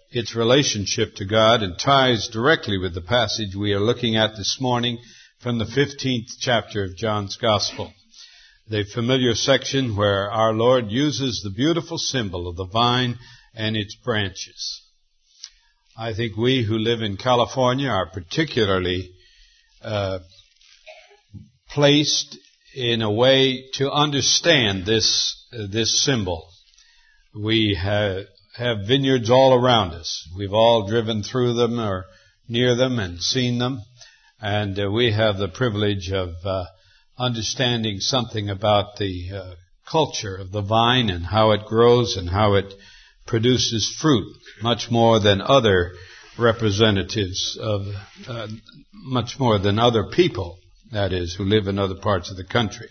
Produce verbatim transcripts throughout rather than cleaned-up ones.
its relationship to God and ties directly with the passage we are looking at this morning from the fifteenth chapter of John's Gospel. The familiar section where our Lord uses the beautiful symbol of the vine and its branches. I think we who live in California are particularly uh, placed in a way to understand this uh, this symbol. We have, have vineyards all around us. We've all driven through them or near them and seen them, and uh, we have the privilege of uh, understanding something about the uh, culture of the vine and how it grows and how it produces fruit, much more than other representatives of, uh, much more than other people, that is, who live in other parts of the country.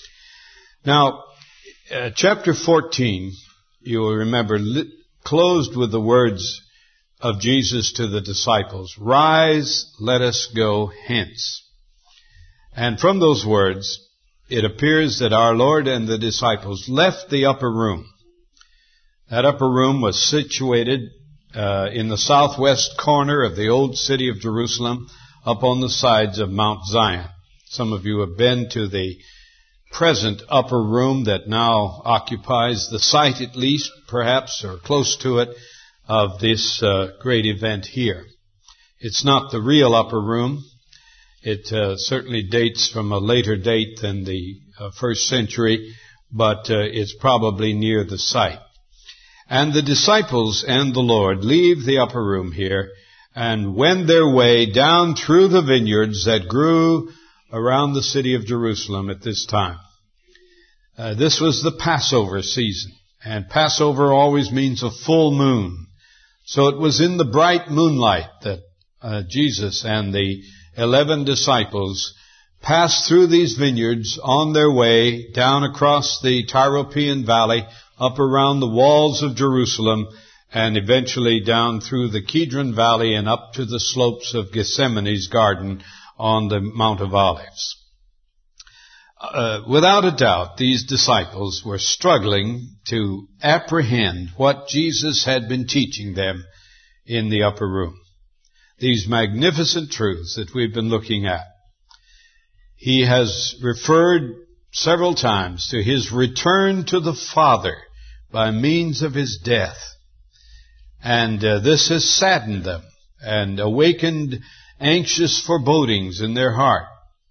Now, uh, chapter fourteen, you will remember, li- closed with the words of Jesus to the disciples, "Rise, let us go hence." And from those words, it appears that our Lord and the disciples left the upper room. That upper room was situated uh, in the southwest corner of the old city of Jerusalem, up on the sides of Mount Zion. Some of you have been to the present upper room that now occupies the site, at least, perhaps, or close to it, of this uh, great event here. It's not the real upper room. It uh, certainly dates from a later date than the uh, first century, but uh, it's probably near the site. And the disciples and the Lord leave the upper room here and wend their way down through the vineyards that grew around the city of Jerusalem at this time. Uh, this was the Passover season, and Passover always means a full moon. So it was in the bright moonlight that uh, Jesus and the eleven disciples passed through these vineyards on their way down across the Tyropoeon Valley, up around the walls of Jerusalem, and eventually down through the Kidron Valley and up to the slopes of Gethsemane's garden on the Mount of Olives. Uh, without a doubt, these disciples were struggling to apprehend what Jesus had been teaching them in the upper room. These magnificent truths that we've been looking at. He has referred several times to his return to the Father by means of his death. And uh, this has saddened them and awakened anxious forebodings in their heart.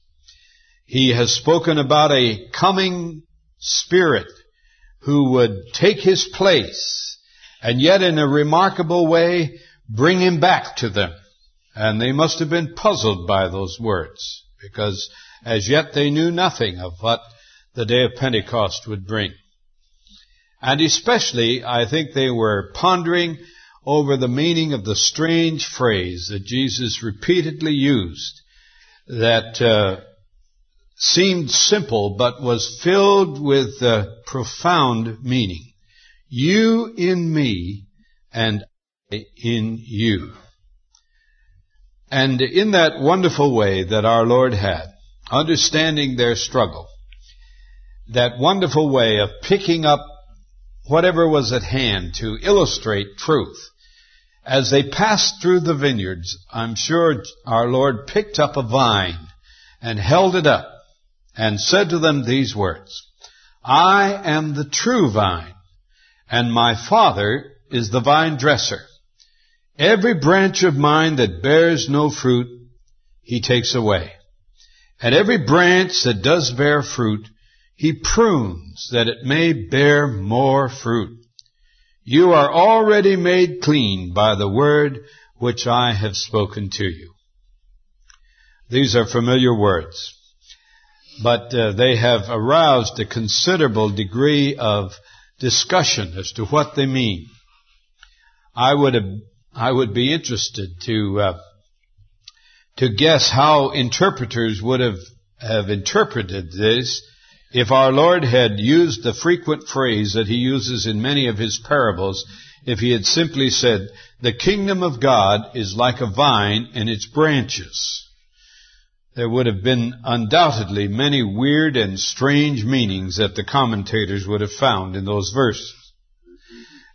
He has spoken about a coming Spirit who would take his place and yet in a remarkable way bring him back to them. And they must have been puzzled by those words, because as yet they knew nothing of what the day of Pentecost would bring. And especially, I think they were pondering over the meaning of the strange phrase that Jesus repeatedly used that uh, seemed simple but was filled with uh, profound meaning. You in me and I in you. And in that wonderful way that our Lord had, understanding their struggle, that wonderful way of picking up whatever was at hand to illustrate truth, as they passed through the vineyards, I'm sure our Lord picked up a vine and held it up and said to them these words, "I am the true vine, and my Father is the vine dresser. Every branch of mine that bears no fruit, he takes away. And every branch that does bear fruit, he prunes that it may bear more fruit. You are already made clean by the word which I have spoken to you." These are familiar words, but uh, they have aroused a considerable degree of discussion as to what they mean. I would have I would be interested to uh, to guess how interpreters would have, have interpreted this if our Lord had used the frequent phrase that he uses in many of his parables, if he had simply said, "The kingdom of God is like a vine and its branches." There would have been undoubtedly many weird and strange meanings that the commentators would have found in those verses.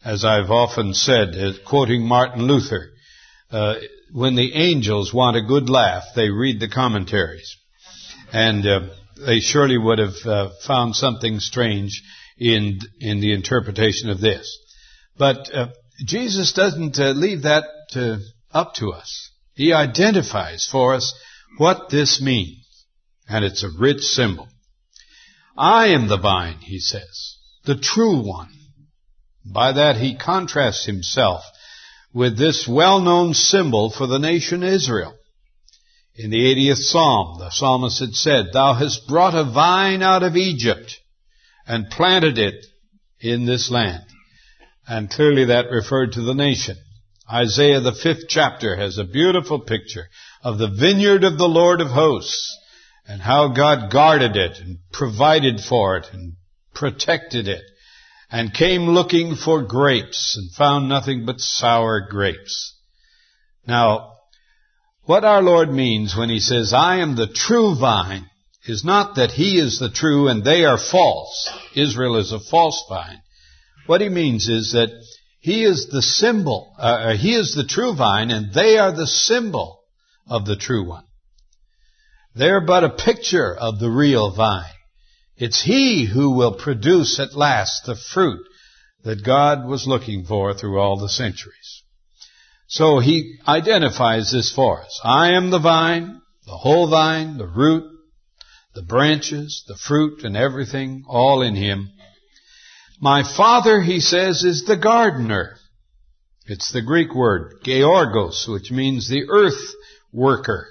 As I've often said, uh, quoting Martin Luther, uh, when the angels want a good laugh, they read the commentaries. And uh, they surely would have uh, found something strange in in the interpretation of this. But uh, Jesus doesn't uh, leave that uh, up to us. He identifies for us what this means. And it's a rich symbol. I am the vine, he says, the true one. By that he contrasts himself with this well-known symbol for the nation Israel. In the eightieth Psalm, the psalmist had said, Thou hast brought a vine out of Egypt and planted it in this land. And clearly that referred to the nation. Isaiah, the fifth chapter, has a beautiful picture of the vineyard of the Lord of hosts and how God guarded it and provided for it and protected it and came looking for grapes and found nothing but sour grapes. Now, what our Lord means when he says, I am the true vine, is not that he is the true and they are false. Israel is a false vine. What he means is that he is the symbol, uh, he is the true vine and they are the symbol of the true one. They're but a picture of the real vine. It's he who will produce at last the fruit that God was looking for through all the centuries. So he identifies this for us. I am the vine, the whole vine, the root, the branches, the fruit, and everything, all in him. My Father, he says, is the gardener. It's the Greek word, georgos, which means the earth worker.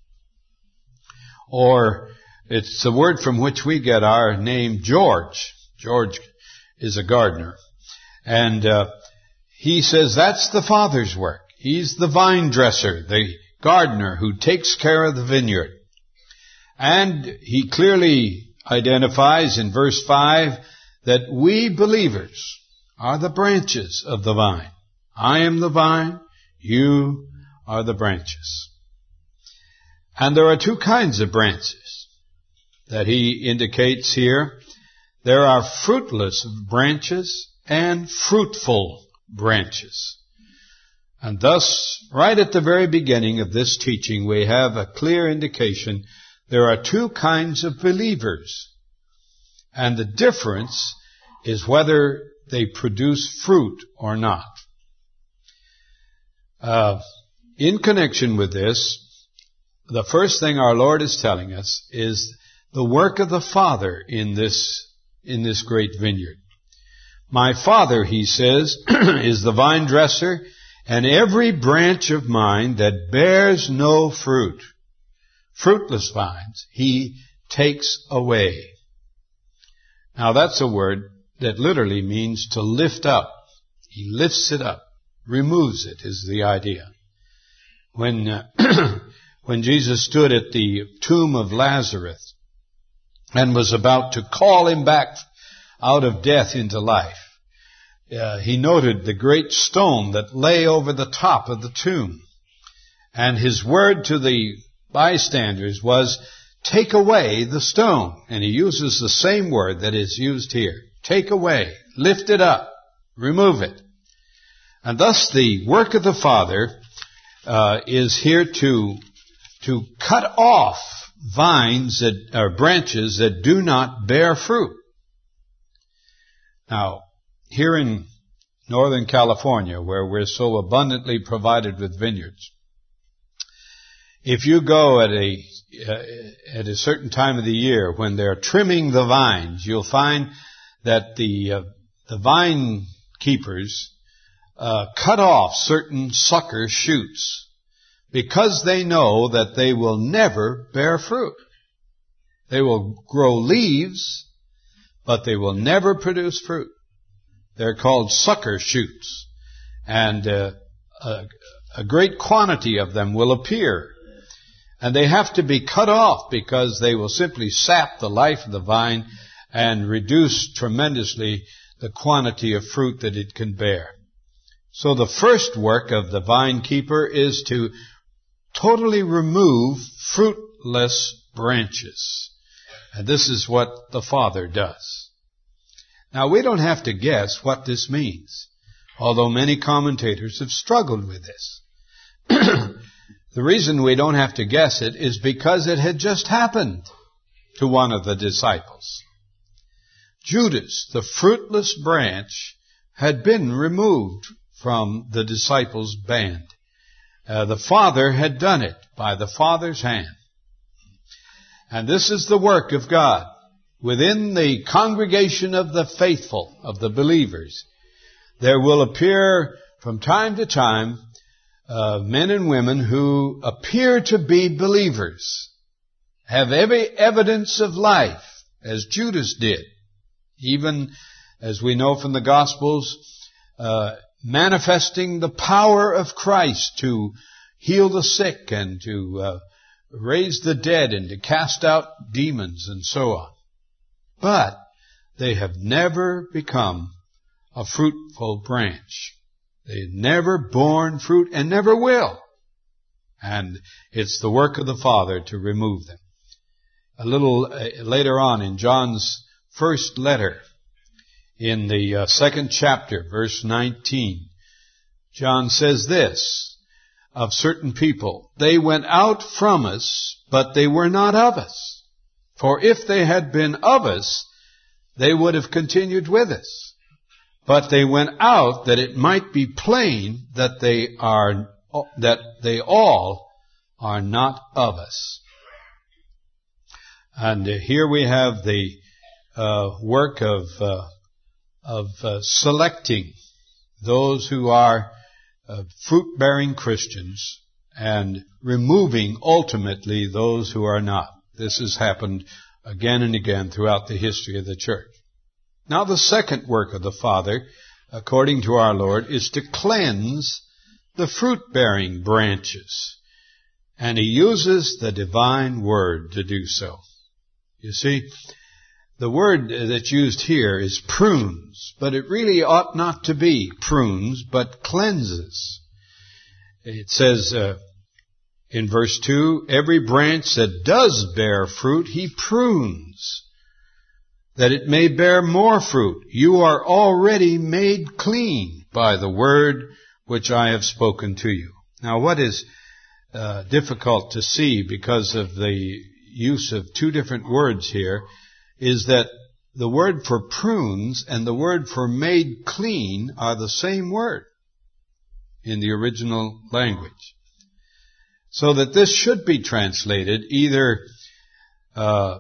Or it's the word from which we get our name George. George is a gardener. And uh, he says that's the Father's work. He's the vine dresser, the gardener who takes care of the vineyard. And he clearly identifies in verse five that we believers are the branches of the vine. I am the vine, you are the branches. And there are two kinds of branches that he indicates here. There are fruitless branches and fruitful branches. And thus, right at the very beginning of this teaching, we have a clear indication there are two kinds of believers. And the difference is whether they produce fruit or not. Uh, in connection with this, the first thing our Lord is telling us is the work of the Father in this, in this great vineyard. My Father, he says, is the vine dresser, and every branch of mine that bears no fruit, fruitless vines, he takes away. Now that's a word that literally means to lift up. He lifts it up, removes it is the idea. When, uh, when Jesus stood at the tomb of Lazarus and was about to call him back out of death into life, uh, he noted the great stone that lay over the top of the tomb. And his word to the bystanders was, take away the stone. And he uses the same word that is used here. Take away, lift it up, remove it. And thus the work of the Father uh, is here to to cut off vines that or branches that do not bear fruit. Now, here in Northern California, where we're so abundantly provided with vineyards, if you go at a uh, at a certain time of the year when they're trimming the vines, you'll find that the uh, the vine keepers uh, cut off certain sucker shoots because they know that they will never bear fruit. They will grow leaves, but they will never produce fruit. They're called sucker shoots, and uh, a, a great quantity of them will appear. And they have to be cut off because they will simply sap the life of the vine and reduce tremendously the quantity of fruit that it can bear. So the first work of the vine keeper is to totally remove fruitless branches. And this is what the Father does. Now, we don't have to guess what this means. although many commentators have struggled with this. The reason we don't have to guess it is because it had just happened to one of the disciples. Judas, the fruitless branch, had been removed from the disciples' band. Uh, the Father had done it by the Father's hand. And this is the work of God. Within the congregation of the faithful, of the believers, there will appear from time to time uh, men and women who appear to be believers, have every evidence of life, as Judas did, even as we know from the Gospels, uh, manifesting the power of Christ to heal the sick and to uh, raise the dead and to cast out demons and so on. But they have never become a fruitful branch. They've never borne fruit and never will. And it's the work of the Father to remove them. A little uh, later on in John's first letter, in the uh, second chapter, verse nineteen, John says this of certain people: "They went out from us, but they were not of us. For if they had been of us, they would have continued with us. But they went out that it might be plain that they are, that they all are not of us." And uh, here we have the uh, work of uh, of uh, selecting those who are uh, fruit-bearing Christians and removing ultimately those who are not. This has happened again and again throughout the history of the church. Now the second work of the Father, according to our Lord, is to cleanse the fruit-bearing branches. And He uses the divine word to do so. You see, the word that's used here is prunes, but it really ought not to be prunes, but cleanses. It says uh, in verse two, "Every branch that does bear fruit, He prunes, that it may bear more fruit. You are already made clean by the word which I have spoken to you." Now, what is uh, difficult to see because of the use of two different words here is that the word for prunes and the word for made clean are the same word in the original language. So that this should be translated either uh,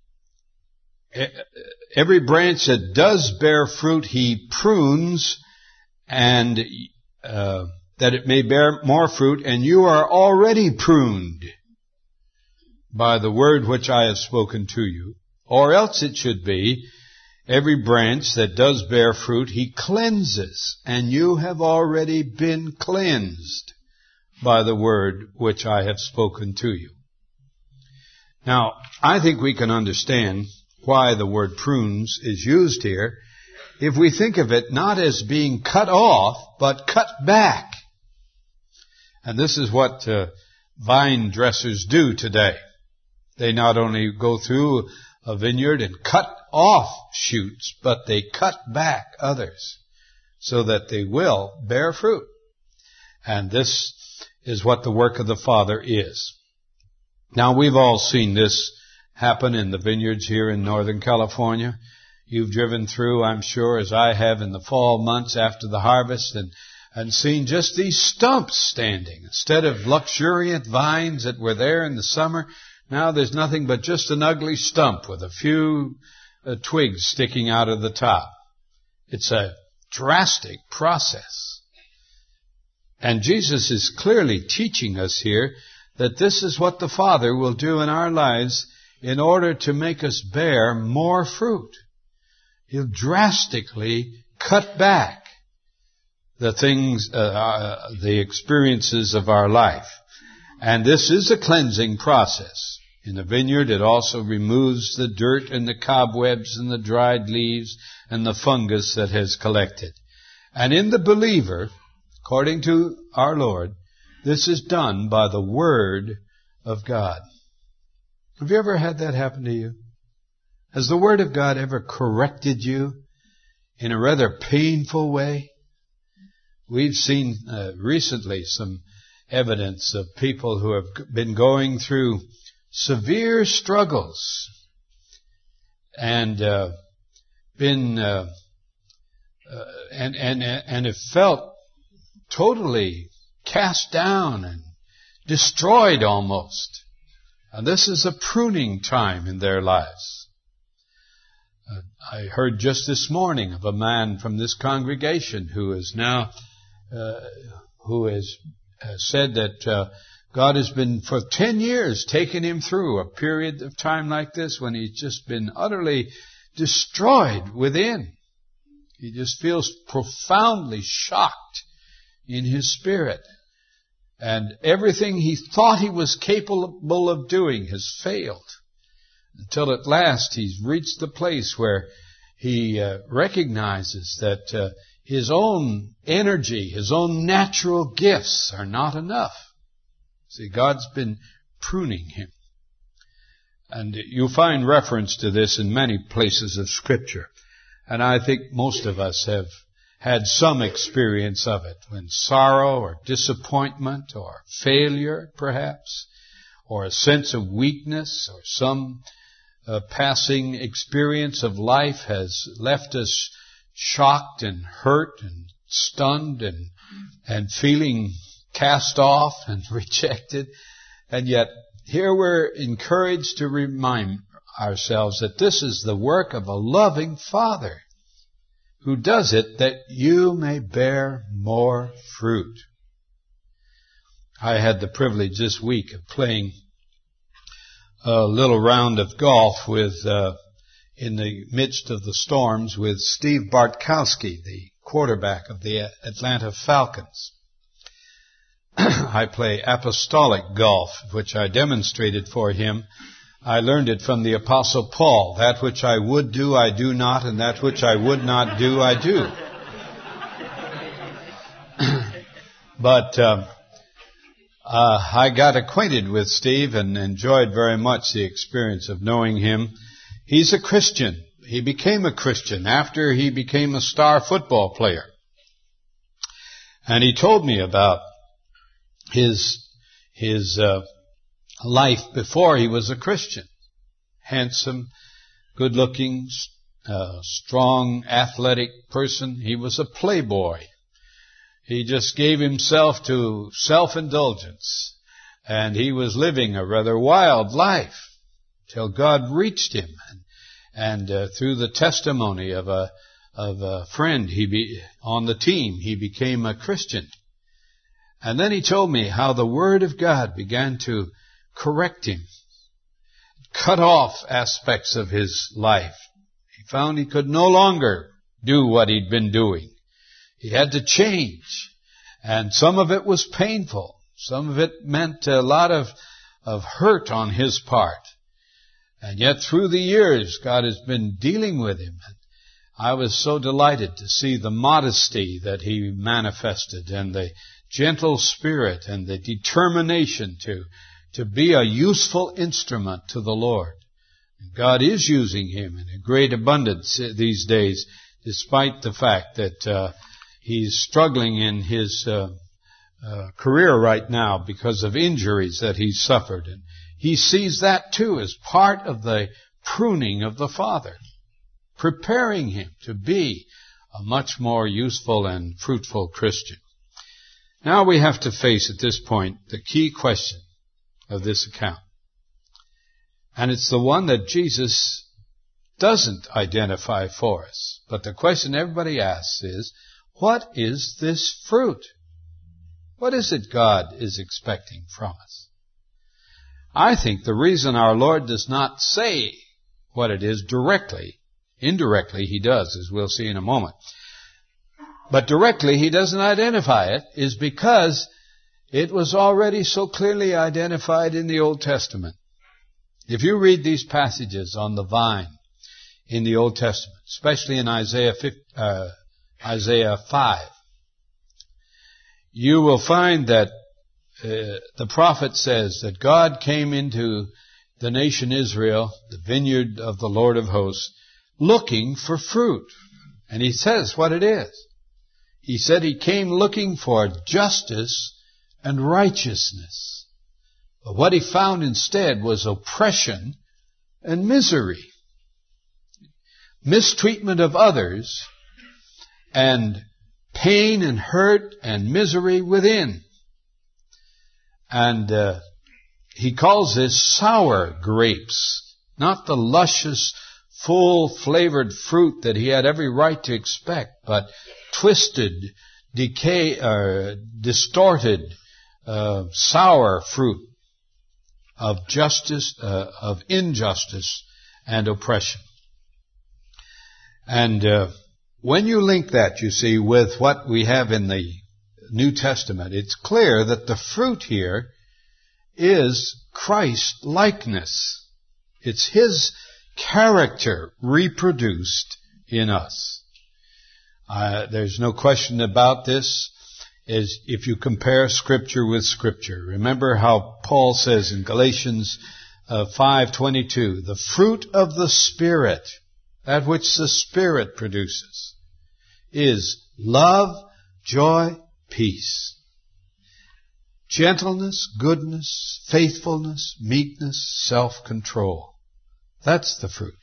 every branch that does bear fruit He prunes, and uh, that it may bear more fruit, and you are already pruned by the word which I have spoken to you. Or else it should be, every branch that does bear fruit He cleanses, and you have already been cleansed by the word which I have spoken to you. Now, I think we can understand why the word prunes is used here if we think of it not as being cut off, but cut back. And this is what uh, vine dressers do today. They not only go through a vineyard and cut off shoots, but they cut back others so that they will bear fruit. And this is what the work of the Father is. Now, we've all seen this happen in the vineyards here in Northern California. You've driven through, I'm sure, as I have in the fall months after the harvest, and, and seen just these stumps standing. Instead of luxuriant vines that were there in the summer, now there's nothing but just an ugly stump with a few uh, twigs sticking out of the top. It's a drastic process. And Jesus is clearly teaching us here that this is what the Father will do in our lives in order to make us bear more fruit. He'll drastically cut back the things, uh, uh, the experiences of our life. And this is a cleansing process. In the vineyard, it also removes the dirt and the cobwebs and the dried leaves and the fungus that has collected. And in the believer, according to our Lord, this is done by the Word of God. Have you ever had that happen to you? Has the Word of God ever corrected you in a rather painful way? we've seen uh, recently some evidence of people who have been going through severe struggles and uh, been uh, uh, and and and have felt totally cast down and destroyed almost. And this is a pruning time in their lives. Uh, I heard just this morning of a man from this congregation who is now uh, who has uh, said that uh, God has been for ten years taking him through a period of time like this when he's just been utterly destroyed within. He just feels profoundly shocked in his spirit. And everything he thought he was capable of doing has failed. Until at last he's reached the place where he uh, recognizes that uh, his own energy, his own natural gifts are not enough. See, God's been pruning him. And you'll find reference to this in many places of Scripture. And I think most of us have had some experience of it, when sorrow or disappointment or failure, perhaps, or a sense of weakness or some uh, passing experience of life has left us shocked and hurt and stunned and and feeling cast off and rejected. And yet here we're encouraged to remind ourselves that this is the work of a loving Father who does it that you may bear more fruit. I had the privilege this week of playing a little round of golf with, uh, in the midst of the storms with Steve Bartkowski, the quarterback of the Atlanta Falcons. I play apostolic golf, which I demonstrated for him. I learned it from the Apostle Paul. That which I would do, I do not, and that which I would not do, I do. But uh, uh, I got acquainted with Steve and enjoyed very much the experience of knowing him. He's a Christian. He became a Christian after he became a star football player. And he told me about his his uh life before he was a Christian. Handsome, good-looking, uh, strong, athletic person. He was a playboy. He just gave himself to self-indulgence. And he was living a rather wild life till God reached him. And, and uh, through the testimony of a of a friend he be, on the team, he became a Christian. And then he told me how the Word of God began to correct him, cut off aspects of his life. He found he could no longer do what he'd been doing. He had to change. And some of it was painful. Some of it meant a lot of, of hurt on his part. And yet through the years, God has been dealing with him. And I was so delighted to see the modesty that he manifested and the gentle spirit and the determination to to be a useful instrument to the Lord. And God is using him in a great abundance these days, despite the fact that uh, he's struggling in his uh, uh, career right now because of injuries that he's suffered. And he sees that too as part of the pruning of the Father, preparing him to be a much more useful and fruitful Christian. Now we have to face at this point the key question of this account. And it's the one that Jesus doesn't identify for us. But the question everybody asks is, what is this fruit? What is it God is expecting from us? I think the reason our Lord does not say what it is directly, indirectly he does, as we'll see in a moment, but directly he doesn't identify it, is because it was already so clearly identified in the Old Testament. If you read these passages on the vine in the Old Testament, especially in Isaiah uh, Isaiah five, you will find that uh, the prophet says that God came into the nation Israel, the vineyard of the Lord of hosts, looking for fruit. And he says what it is. he said he came looking for justice and righteousness. But what he found instead was oppression and misery. Mistreatment of others and pain and hurt and misery within. And uh, he calls this sour grapes, not the luscious, full-flavored fruit that he had every right to expect, but twisted, decay, uh, distorted, uh, sour fruit of justice, uh, of injustice and oppression. And uh, when you link that, you see, with what we have in the New Testament, it's clear that the fruit here is Christ-likeness. It's His character reproduced in us. Uh, there's no question about this. Is if you compare Scripture with Scripture. Remember how Paul says in Galatians uh, five twenty-two, the fruit of the Spirit, that which the Spirit produces, is love, joy, peace, gentleness, goodness, faithfulness, meekness, self-control. That's the fruit.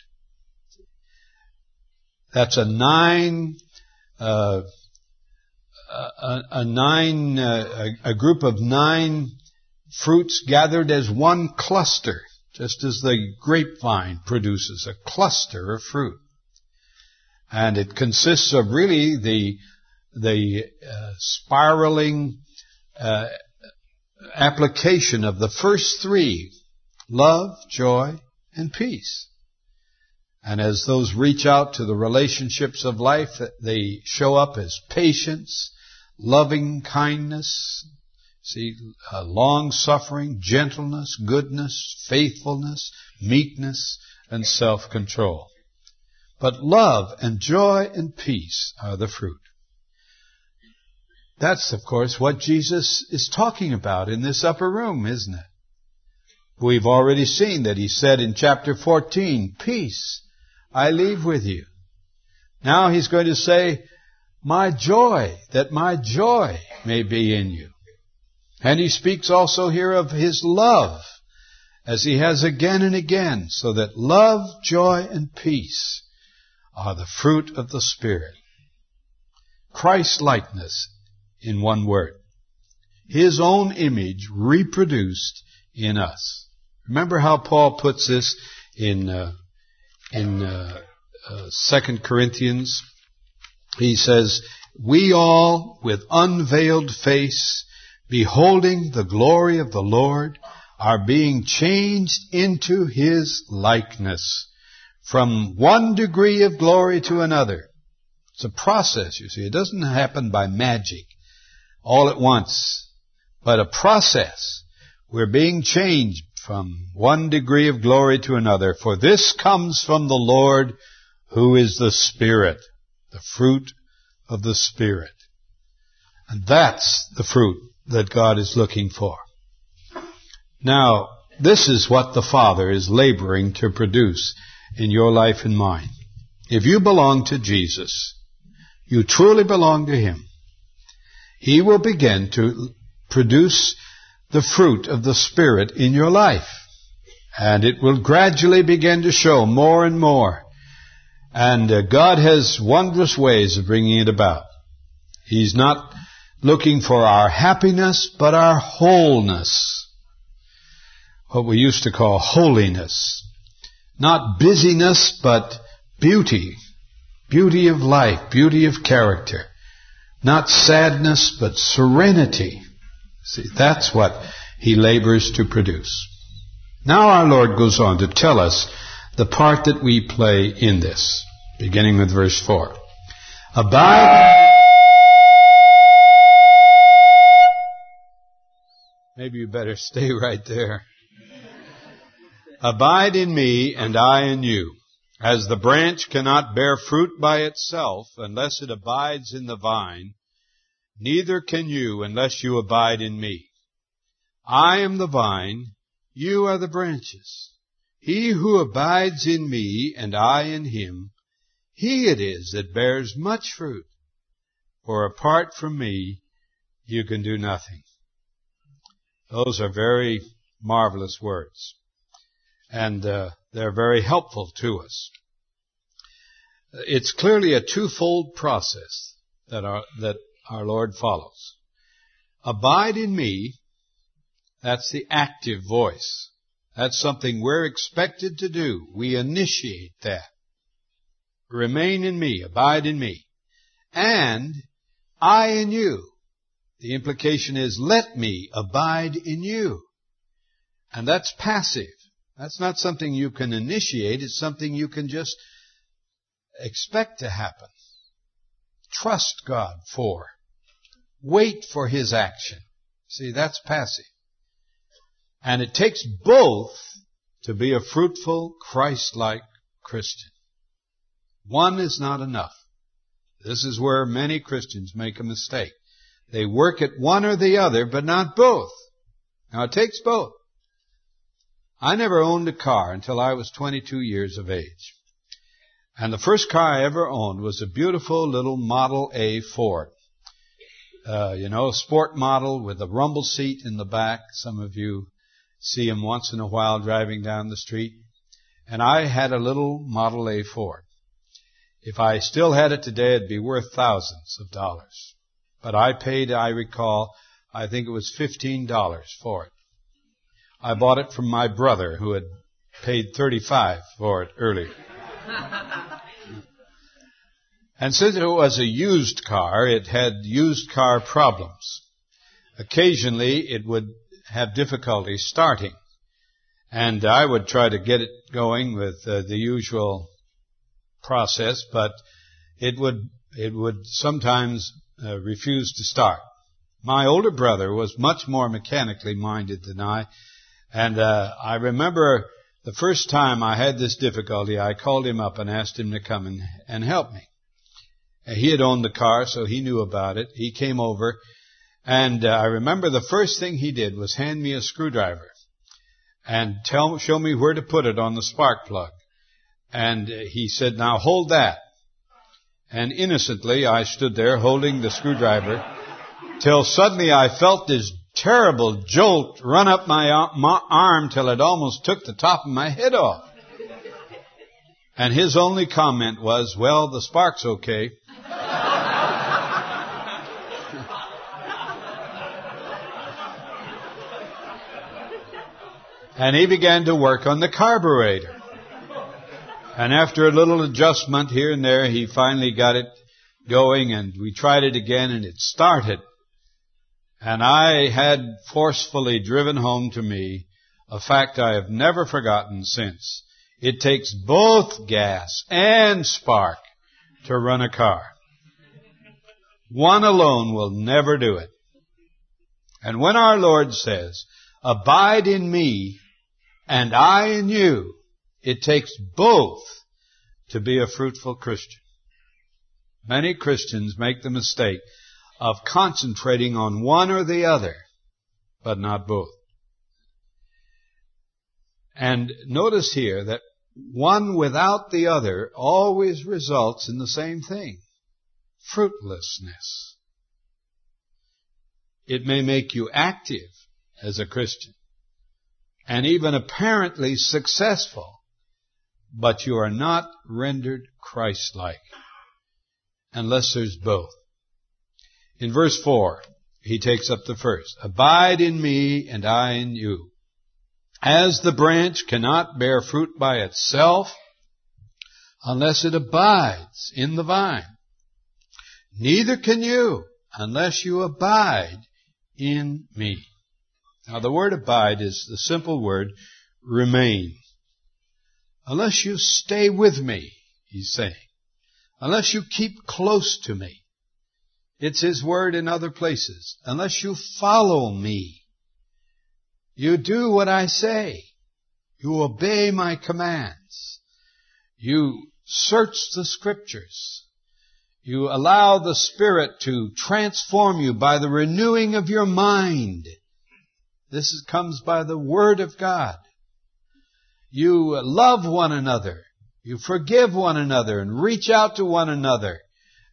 That's a nine, uh, a, a nine, uh, a, a group of nine fruits gathered as one cluster, just as the grapevine produces a cluster of fruit. And it consists of really the, the uh, spiraling uh, application of the first three, love, joy, and peace. And as those reach out to the relationships of life, they show up as patience, loving kindness, see, uh, long-suffering, gentleness, goodness, faithfulness, meekness, and self-control. But love and joy and peace are the fruit. That's, of course, what Jesus is talking about in this upper room, isn't it? We've already seen that He said in chapter fourteen, peace I leave with you. Now He's going to say, my joy, that my joy may be in you. And He speaks also here of His love, as He has again and again, so that love, joy, and peace are the fruit of the Spirit. Christ-likeness, in one word. His own image reproduced in us. Remember how Paul puts this in uh, in uh, uh, Second Corinthians? He says, we all, with unveiled face, beholding the glory of the Lord, are being changed into His likeness, from one degree of glory to another. It's a process, you see. It doesn't happen by magic, all at once, but a process. We're being changed from one degree of glory to another, for this comes from the Lord, who is the Spirit, the fruit of the Spirit. And that's the fruit that God is looking for. Now, this is what the Father is laboring to produce in your life and mine. If you belong to Jesus, you truly belong to Him, He will begin to produce the fruit of the Spirit in your life. And it will gradually begin to show more and more. And uh, God has wondrous ways of bringing it about. He's not looking for our happiness, but our wholeness. What we used to call holiness. Not busyness, but beauty. Beauty of life, beauty of character. Not sadness, but serenity. See, that's what He labors to produce. Now our Lord goes on to tell us the part that we play in this, beginning with verse four. Abide. Maybe you better stay right there. Abide in me, and I in you. As the branch cannot bear fruit by itself unless it abides in the vine, neither can you unless you abide in me. I am the vine, you are the branches. He who abides in me and I in him, he it is that bears much fruit. for apart from me, you can do nothing. Those are very marvelous words. And uh, they're very helpful to us. It's clearly a twofold process that our, that our Lord follows. Abide in me, that's the active voice. That's something we're expected to do. We initiate that. Remain in me, abide in me. And I in you. The implication is, let me abide in you. And that's passive. That's not something you can initiate. It's something you can just expect to happen. Trust God for. Wait for His action. See, that's passive. And it takes both to be a fruitful, Christ-like Christian. One is not enough. This is where many Christians make a mistake. They work at one or the other, but not both. Now, it takes both. I never owned a car until I was twenty-two years of age. And the first car I ever owned was a beautiful little Model A Ford. Uh, you know, a sport model with a rumble seat in the back. Some of you see them once in a while driving down the street. And I had a little Model A Ford. If I still had it today, it'd be worth thousands of dollars. But I paid, I recall, I think it was fifteen dollars for it. I bought it from my brother, who had paid thirty-five dollars for it earlier. And since it was a used car, it had used car problems. Occasionally, it would have difficulty starting. And I would try to get it going with uh, the usual process, but it would it would sometimes uh, refuse to start. My older brother was much more mechanically minded than I, and uh, I remember the first time I had this difficulty, I called him up and asked him to come and, and help me. Uh, he had owned the car, so he knew about it. He came over, and uh, I remember the first thing he did was hand me a screwdriver and tell show me where to put it on the spark plug. And he said, now hold that. And innocently, I stood there holding the screwdriver till suddenly I felt this terrible jolt run up my arm till it almost took the top of my head off. And his only comment was, well, the spark's okay. And he began to work on the carburetor. And after a little adjustment here and there, he finally got it going, and we tried it again, and it started. And I had forcefully driven home to me a fact I have never forgotten since. It takes both gas and spark to run a car. One alone will never do it. And when our Lord says, abide in me and I in you, it takes both to be a fruitful Christian. Many Christians make the mistake of concentrating on one or the other, but not both. And notice here that one without the other always results in the same thing: fruitlessness. It may make you active as a Christian and even apparently successful, but you are not rendered Christ-like unless there's both. In verse four, he takes up the first. Abide in me and I in you. As the branch cannot bear fruit by itself unless it abides in the vine, neither can you unless you abide in me. Now the word abide is the simple word remain. Unless you stay with me, he's saying. Unless you keep close to me. It's his word in other places. Unless you follow me. You do what I say. You obey my commands. You search the Scriptures. You allow the Spirit to transform you by the renewing of your mind. This is, comes by the Word of God. You love one another. You forgive one another and reach out to one another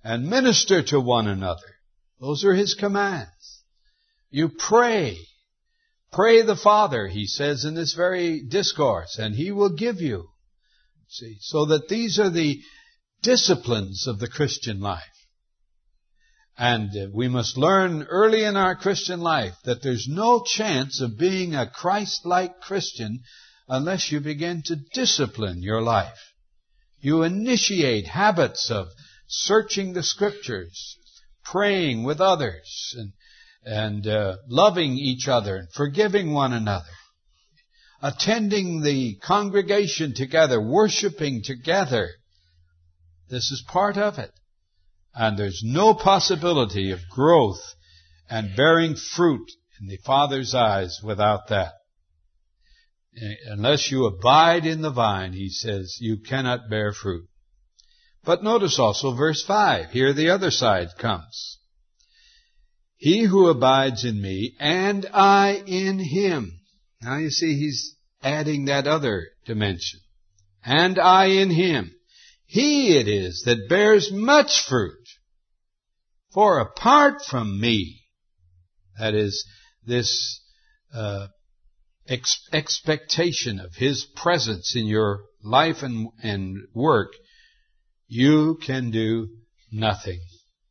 and minister to one another. Those are His commands. You pray. Pray the Father, He says in this very discourse, and He will give you. See, so that these are the disciplines of the Christian life. And we must learn early in our Christian life that there's no chance of being a Christ-like Christian unless you begin to discipline your life. You initiate habits of searching the Scriptures, praying with others, and, and uh, loving each other, and forgiving one another, attending the congregation together, worshiping together. This is part of it. And there's no possibility of growth and bearing fruit in the Father's eyes without that. Unless you abide in the vine, He says, you cannot bear fruit. But notice also verse five. Here the other side comes. He who abides in me, and I in him. Now you see, He's adding that other dimension. And I in him. He it is that bears much fruit. For apart from me, that is, this uh, ex- expectation of His presence in your life and, and work, you can do nothing.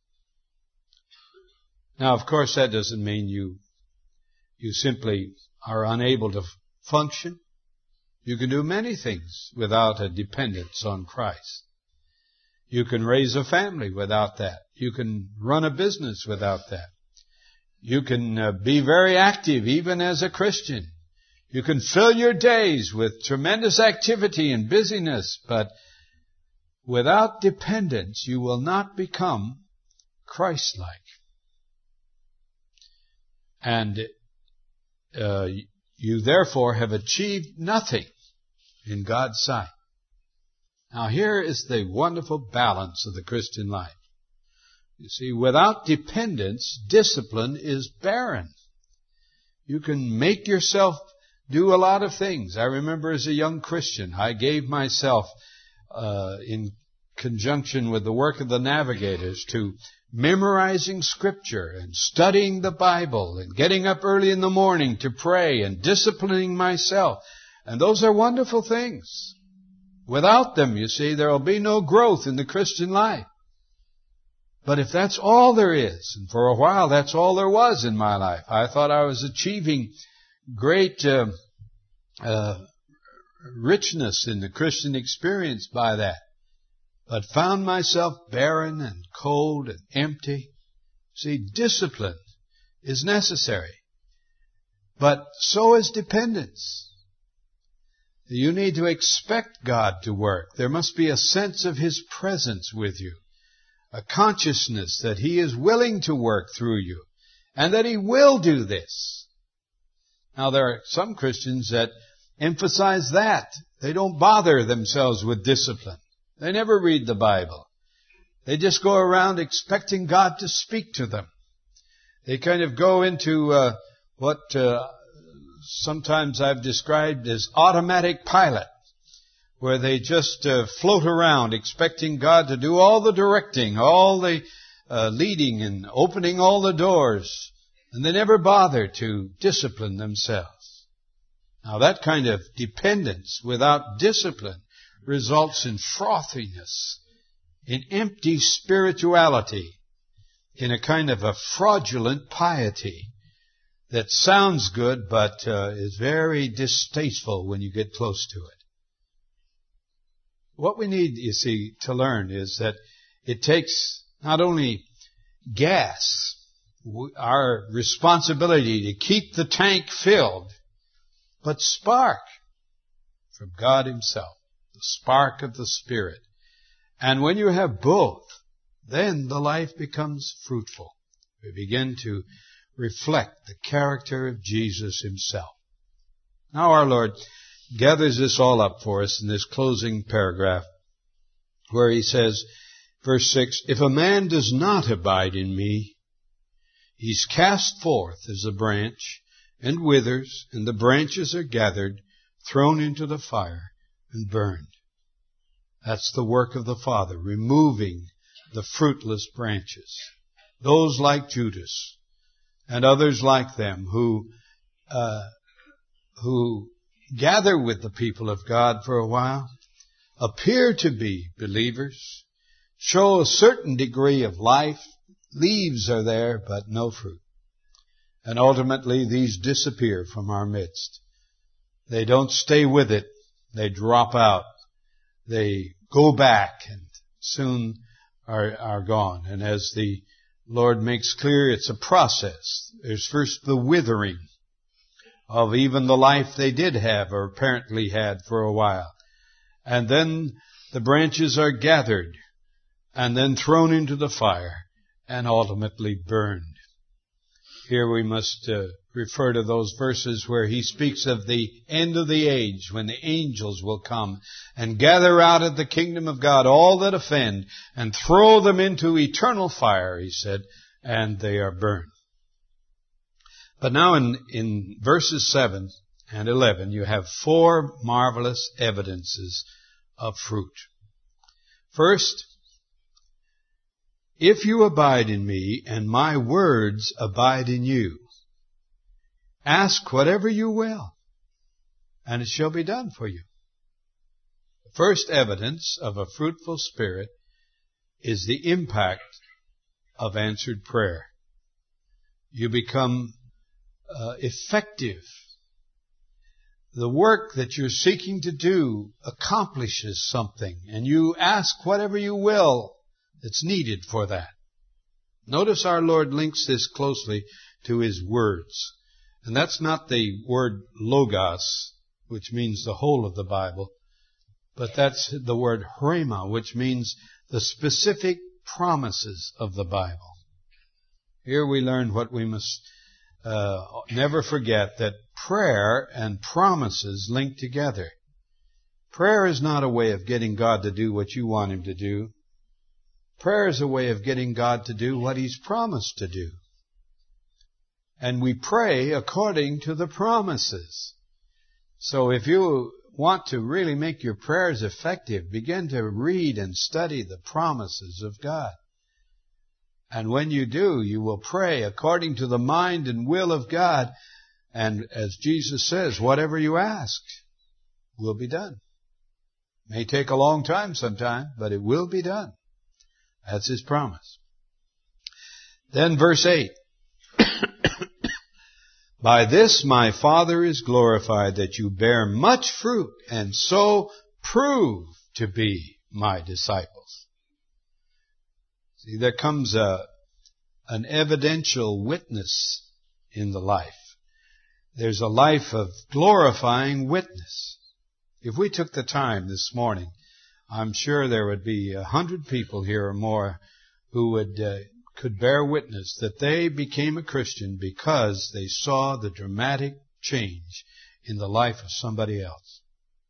Now, of course, that doesn't mean you you simply are unable to function. You can do many things without a dependence on Christ. You can raise a family without that. You can run a business without that. You can uh, be very active even as a Christian. You can fill your days with tremendous activity and busyness, but without dependence you will not become Christ-like. And uh, you therefore have achieved nothing in God's sight. Now here is the wonderful balance of the Christian life. You see, without dependence, discipline is barren. You can make yourself do a lot of things. I remember as a young Christian, I gave myself, uh, in conjunction with the work of the Navigators, to memorizing Scripture and studying the Bible and getting up early in the morning to pray and disciplining myself. And those are wonderful things. Without them, you see, there will be no growth in the Christian life. But if that's all there is, and for a while that's all there was in my life, I thought I was achieving great uh, uh, richness in the Christian experience by that, but found myself barren and cold and empty. See, discipline is necessary, but so is dependence. You need to expect God to work. There must be a sense of His presence with you, a consciousness that He is willing to work through you, and that He will do this. Now, there are some Christians that emphasize that. They don't bother themselves with discipline. They never read the Bible. They just go around expecting God to speak to them. They kind of go into uh, what uh, sometimes I've described as automatic pilot, where they just uh, float around expecting God to do all the directing, all the uh, leading and opening all the doors, and they never bother to discipline themselves. Now that kind of dependence without discipline results in frothiness, in empty spirituality, in a kind of a fraudulent piety that sounds good but uh, is very distasteful when you get close to it. What we need, you see, to learn is that it takes not only gas, our responsibility to keep the tank filled, but spark from God Himself, the spark of the Spirit. And when you have both, then the life becomes fruitful. We begin to reflect the character of Jesus Himself. Now our Lord gathers this all up for us in this closing paragraph where He says, verse six, if a man does not abide in me, he's cast forth as a branch and withers, and the branches are gathered, thrown into the fire, and burned. That's the work of the Father, removing the fruitless branches. Those like Judas and others like them who uh, who gather with the people of God for a while, appear to be believers, show a certain degree of life, leaves are there but no fruit. And ultimately these disappear from our midst. They don't stay with it. They drop out. They go back and soon are, are gone. And as the Lord makes clear, it's a process. There's first the withering of even the life they did have or apparently had for a while. And then the branches are gathered and then thrown into the fire and ultimately burned. Here we must uh, refer to those verses where he speaks of the end of the age when the angels will come and gather out of the kingdom of God all that offend and throw them into eternal fire, he said, and they are burned. But now in, in verses seven and eleven, you have four marvelous evidences of fruit. First, if you abide in me and my words abide in you, ask whatever you will, and it shall be done for you. The first evidence of a fruitful spirit is the impact of answered prayer. You become uh, effective. The work that you're seeking to do accomplishes something, and you ask whatever you will that's needed for that. Notice our Lord links this closely to His words. And that's not the word logos, which means the whole of the Bible, but that's the word rhema, which means the specific promises of the Bible. Here we learn what we must uh, never forget, that prayer and promises link together. Prayer is not a way of getting God to do what you want Him to do. Prayer is a way of getting God to do what He's promised to do. And we pray according to the promises. So if you want to really make your prayers effective, begin to read and study the promises of God. And when you do, you will pray according to the mind and will of God. And as Jesus says, whatever you ask will be done. It may take a long time sometime, but it will be done. That's His promise. Then verse eight. By this my Father is glorified, that you bear much fruit, and so prove to be my disciples. See, there comes a, an evidential witness in the life. There's a life of glorifying witness. If we took the time this morning, I'm sure there would be a hundred people here or more who would uh, could bear witness that they became a Christian because they saw the dramatic change in the life of somebody else.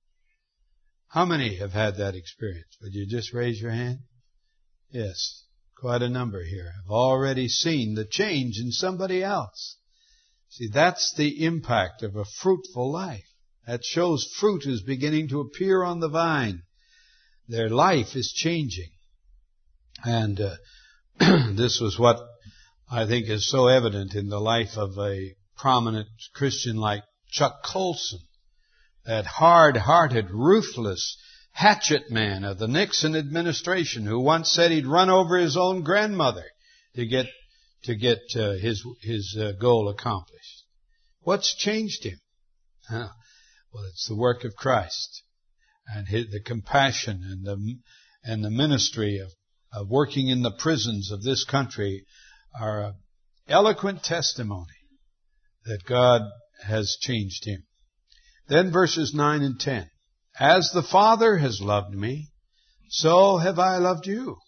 How many have had that experience? Would you just raise your hand? Yes, quite a number here have already seen the change in somebody else. See, that's the impact of a fruitful life. That shows fruit is beginning to appear on the vine. Their life is changing. And uh, this was what I think is so evident in the life of a prominent Christian like Chuck Colson, that hard-hearted, ruthless hatchet man of the Nixon administration who once said he'd run over his own grandmother to get to get uh, his his uh, goal accomplished. What's changed him? Huh? Well, it's the work of Christ and his, the compassion and the and the ministry of of working in the prisons of this country are an eloquent testimony that God has changed him. Then verses nine and ten. As the Father has loved me, so have I loved you.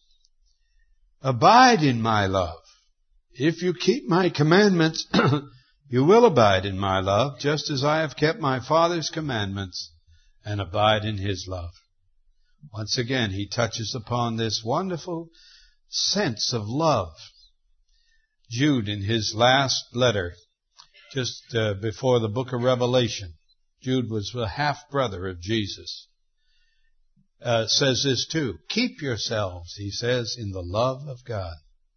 Abide in my love. If you keep my commandments, you will abide in my love, just as I have kept my Father's commandments and abide in His love. Once again, he touches upon this wonderful sense of love. Jude, in his last letter, just uh, before the book of Revelation, Jude was a half-brother of Jesus. uh, says this too. Keep yourselves, he says, in the love of God.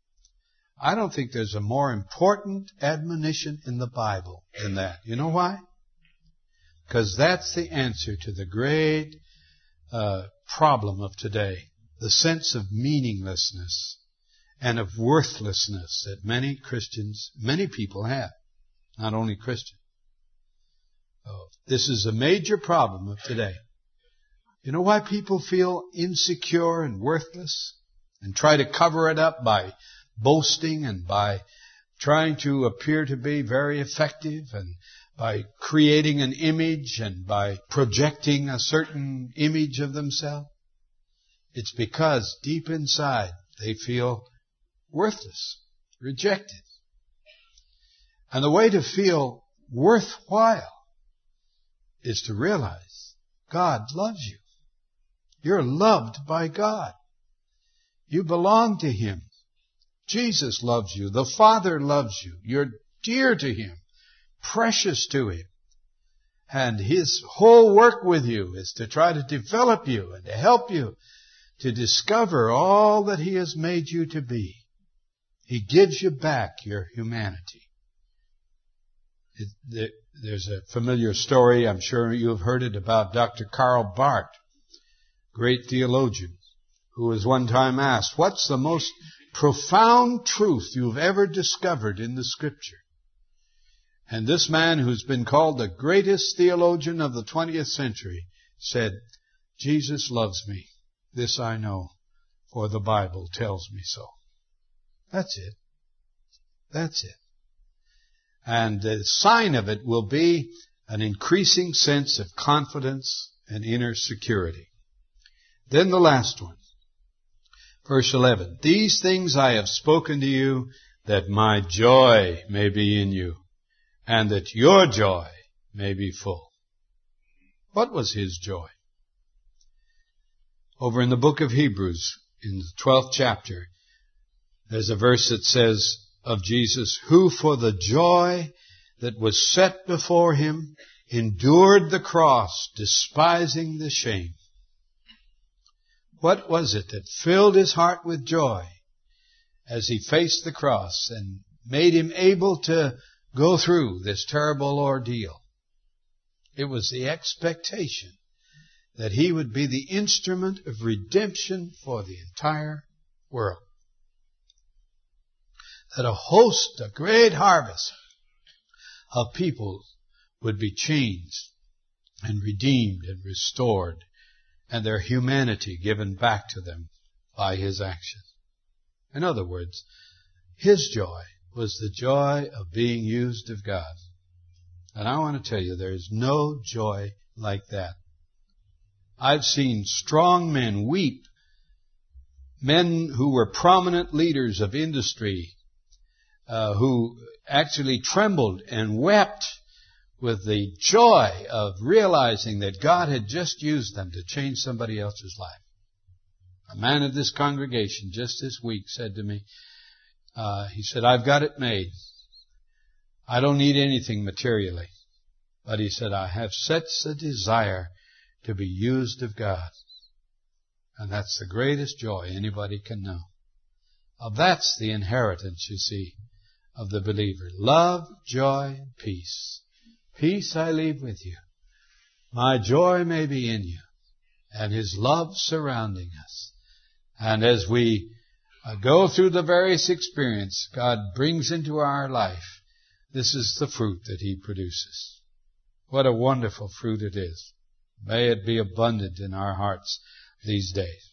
I don't think there's a more important admonition in the Bible than that. You know why? Because that's the answer to the great uh, problem of today. The sense of meaninglessness and of worthlessness that many Christians, many people have. Not only Christians. Oh, this is a major problem of today. You know why people feel insecure and worthless and try to cover it up by boasting and by trying to appear to be very effective and by creating an image and by projecting a certain image of themselves? It's because deep inside they feel worthless, rejected. And the way to feel worthwhile is to realize God loves you. You're loved by God. You belong to Him. Jesus loves you. The Father loves you. You're dear to Him, precious to Him. And His whole work with you is to try to develop you and to help you to discover all that He has made you to be. He gives you back your humanity. It, there, there's a familiar story, I'm sure you've heard it, about Doctor Karl Barth, great theologian, who was one time asked, what's the most profound truth you've ever discovered in the Scripture? And this man, who's been called the greatest theologian of the twentieth century, said, Jesus loves me. This I know, for the Bible tells me so. That's it. That's it. And the sign of it will be an increasing sense of confidence and inner security. Then the last one. Verse eleven. These things I have spoken to you, that my joy may be in you, and that your joy may be full. What was his joy? Over in the book of Hebrews, in the twelfth chapter, there's a verse that says of Jesus, who for the joy that was set before him endured the cross, despising the shame. What was it that filled his heart with joy as he faced the cross and made him able to go through this terrible ordeal? It was the expectation that he would be the instrument of redemption for the entire world. That a host, a great harvest of people would be changed and redeemed and restored, and their humanity given back to them by his action. In other words, his joy was the joy of being used of God. And I want to tell you, there is no joy like that. I've seen strong men weep, men who were prominent leaders of industry, uh, who actually trembled and wept with the joy of realizing that God had just used them to change somebody else's life. A man of this congregation just this week said to me, uh, he said, I've got it made. I don't need anything materially. But he said, I have such a desire to be used of God. And that's the greatest joy anybody can know. Well, that's the inheritance, you see, of the believer. Love, joy, and peace. Peace I leave with you. My joy may be in you, and His love surrounding us. And as we uh, go through the various experience God brings into our life, this is the fruit that He produces. What a wonderful fruit it is. May it be abundant in our hearts these days.